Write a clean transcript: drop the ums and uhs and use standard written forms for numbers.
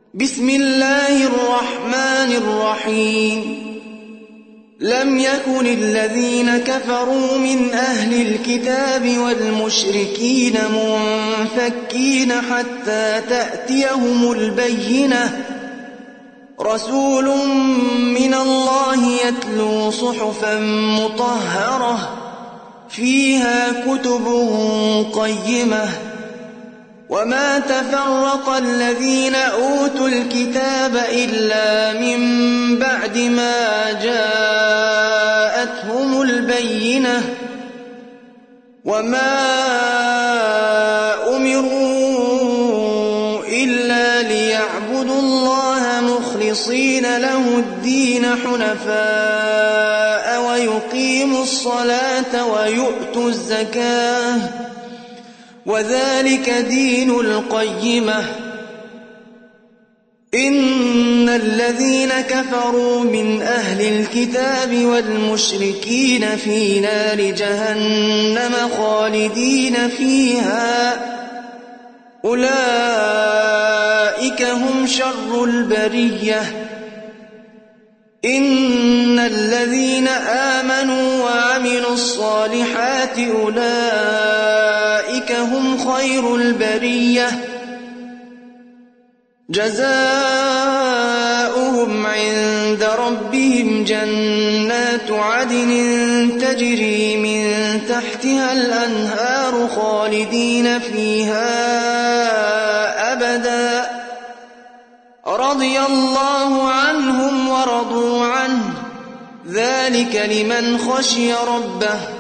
بسم الله الرحمن الرحيم لم يكن الذين كفروا من أهل الكتاب والمشركين منفكين حتى تأتيهم البينة رسول من الله يتلو صحفا مطهرة فيها كتب قيمة وما تفرق الذين أوتوا الكتاب إلا من بعد ما جاءتهم البينة وما أمروا إلا ليعبدوا الله مخلصين له الدين حنفاء ويقيموا الصلاة ويؤتوا الزكاة وذلك دين القيمة إن الذين كفروا من أهل الكتاب والمشركين في نار جهنم خالدين فيها أولئك هم شر البرية إن الذين آمنوا وعملوا الصالحات أولئك هم خير البرية جزاؤهم عند ربهم جنات عدن تجري من تحتها الأنهار خالدين فيها أبدا رضي الله عنهم ورضوا عنه ذلك لمن خشي ربه